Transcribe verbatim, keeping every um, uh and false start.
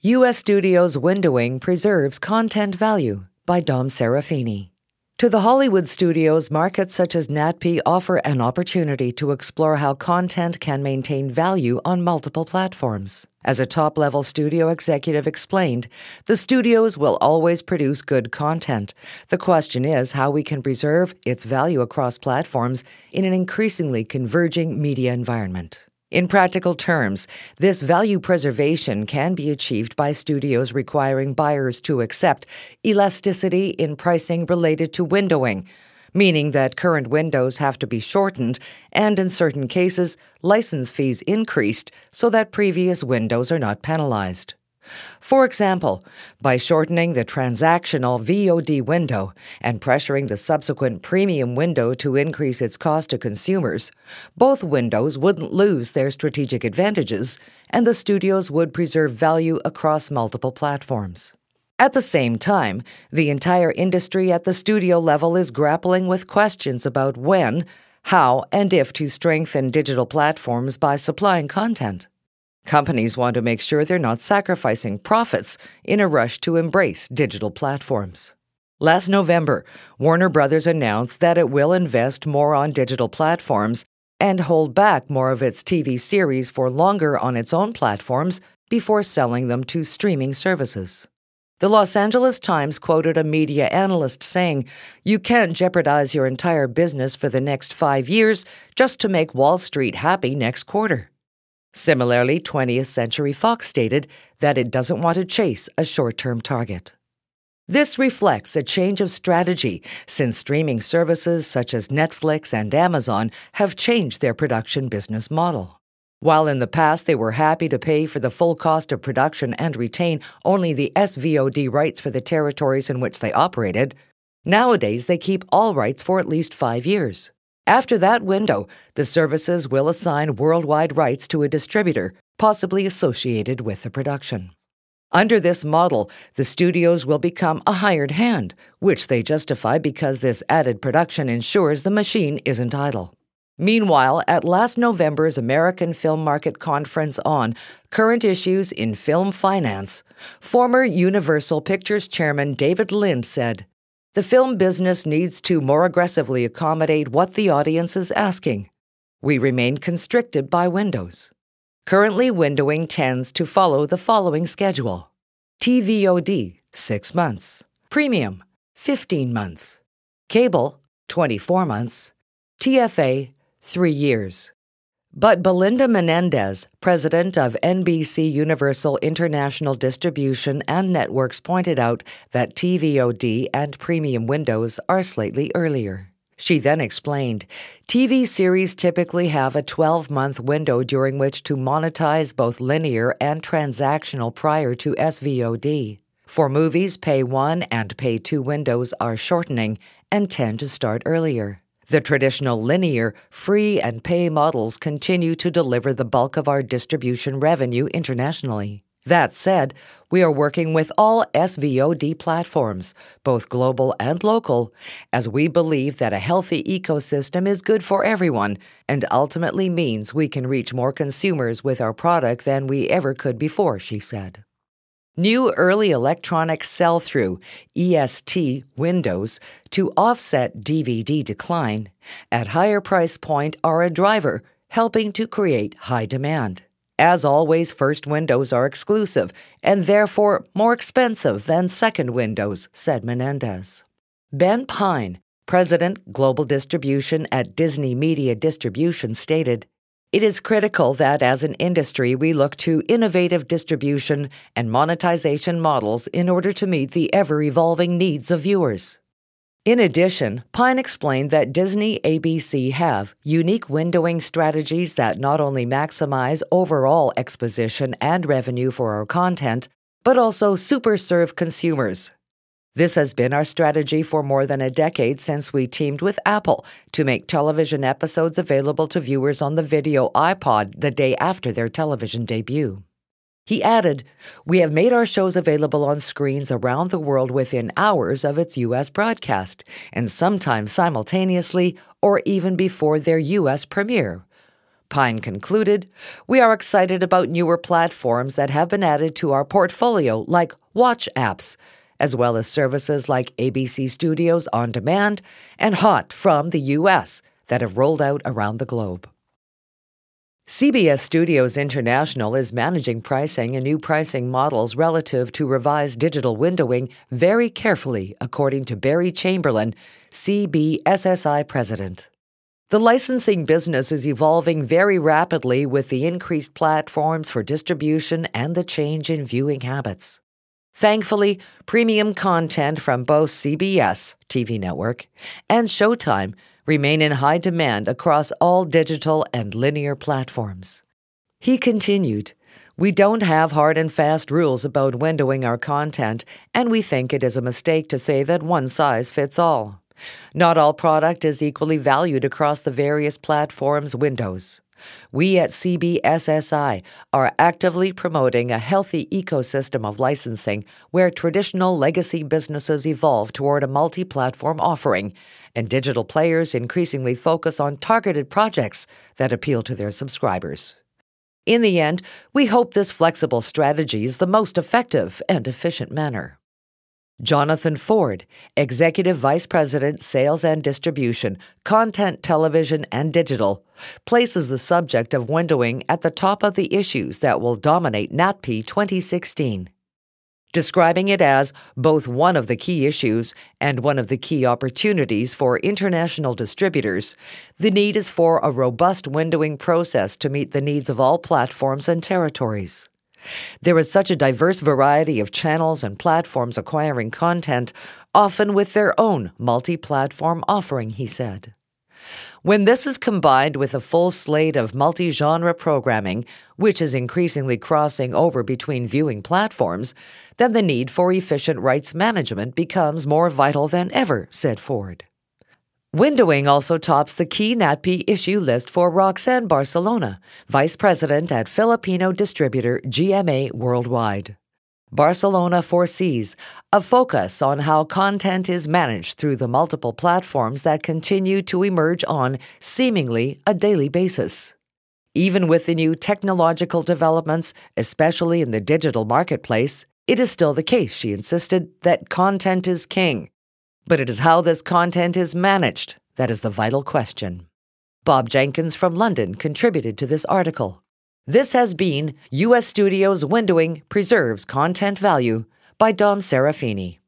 U S Studios Windowing Preserves Content Value by Dom Serafini. To the Hollywood studios, markets such as N A T P offer an opportunity to explore how content can maintain value on multiple platforms. As a top-level studio executive explained, the studios will always produce good content. The question is how we can preserve its value across platforms in an increasingly converging media environment. In practical terms, this value preservation can be achieved by studios requiring buyers to accept elasticity in pricing related to windowing, meaning that current windows have to be shortened and, in certain cases, license fees increased so that previous windows are not penalized. For example, by shortening the transactional V O D window and pressuring the subsequent premium window to increase its cost to consumers, both windows wouldn't lose their strategic advantages, and the studios would preserve value across multiple platforms. At the same time, the entire industry at the studio level is grappling with questions about when, how, and if to strengthen digital platforms by supplying content. Companies want to make sure they're not sacrificing profits in a rush to embrace digital platforms. Last November, Warner Brothers announced that it will invest more on digital platforms and hold back more of its T V series for longer on its own platforms before selling them to streaming services. The Los Angeles Times quoted a media analyst saying, "You can't jeopardize your entire business for the next five years just to make Wall Street happy next quarter." Similarly, twentieth Century Fox stated that it doesn't want to chase a short-term target. This reflects a change of strategy since streaming services such as Netflix and Amazon have changed their production business model. While in the past they were happy to pay for the full cost of production and retain only the S V O D rights for the territories in which they operated, nowadays they keep all rights for at least five years. After that window, the services will assign worldwide rights to a distributor, possibly associated with the production. Under this model, the studios will become a hired hand, which they justify because this added production ensures the machine isn't idle. Meanwhile, at last November's American Film Market Conference on Current Issues in Film Finance, former Universal Pictures chairman David Lind said, "The film business needs to more aggressively accommodate what the audience is asking. We remain constricted by windows. Currently, windowing tends to follow the following schedule. T V O D, six months. Premium, fifteen months. Cable, twenty-four months. T F A, three years. But Belinda Menendez, president of N B C Universal International Distribution and Networks, pointed out that T V O D and premium windows are slightly earlier. She then explained, T V series typically have a twelve-month window during which to monetize both linear and transactional prior to S V O D. For movies, pay one and pay two windows are shortening and tend to start earlier. The traditional linear, free, and pay models continue to deliver the bulk of our distribution revenue internationally. That said, we are working with all S V O D platforms, both global and local, as we believe that a healthy ecosystem is good for everyone and ultimately means we can reach more consumers with our product than we ever could before," she said. New early electronic sell-through E S T windows to offset D V D decline at higher price point are a driver, helping to create high demand. As always, first windows are exclusive and therefore more expensive than second windows, said Menendez. Ben Pine, president, Global Distribution at Disney Media Distribution, stated, "It is critical that as an industry we look to innovative distribution and monetization models in order to meet the ever-evolving needs of viewers." In addition, Pine explained that Disney A B C have unique windowing strategies that not only maximize overall exposition and revenue for our content, but also super-serve consumers. This has been our strategy for more than a decade since we teamed with Apple to make television episodes available to viewers on the video iPod the day after their television debut. He added, "We have made our shows available on screens around the world within hours of its U S broadcast, and sometimes simultaneously or even before their U S premiere. Pine concluded, "We are excited about newer platforms that have been added to our portfolio, like watch apps, as well as services like A B C Studios On Demand and Hot from the U S that have rolled out around the globe." C B S Studios International is managing pricing and new pricing models relative to revised digital windowing very carefully, according to Barry Chamberlain, C B S S I president. The licensing business is evolving very rapidly with the increased platforms for distribution and the change in viewing habits. Thankfully, premium content from both C B S T V network and Showtime remain in high demand across all digital and linear platforms. He continued, "We don't have hard and fast rules about windowing our content, and we think it is a mistake to say that one size fits all. Not all product is equally valued across the various platforms' windows. We at C B S S I are actively promoting a healthy ecosystem of licensing where traditional legacy businesses evolve toward a multi-platform offering, and digital players increasingly focus on targeted projects that appeal to their subscribers. In the end, we hope this flexible strategy is the most effective and efficient manner." Jonathan Ford, Executive Vice President, Sales and Distribution, Content, Television, and Digital, places the subject of windowing at the top of the issues that will dominate N A T P twenty sixteen. Describing it as both one of the key issues and one of the key opportunities for international distributors, the need is for a robust windowing process to meet the needs of all platforms and territories. There is such a diverse variety of channels and platforms acquiring content, often with their own multi-platform offering, he said. When this is combined with a full slate of multi-genre programming, which is increasingly crossing over between viewing platforms, then the need for efficient rights management becomes more vital than ever, said Ford. Windowing also tops the key N A T P issue list for Roxanne Barcelona, Vice President at Filipino distributor G M A Worldwide. Barcelona foresees a focus on how content is managed through the multiple platforms that continue to emerge on seemingly a daily basis. Even with the new technological developments, especially in the digital marketplace, it is still the case, she insisted, that content is king. But it is how this content is managed that is the vital question. Bob Jenkins from London contributed to this article. This has been U S Studios Windowing Preserves Content Value by Dom Serafini.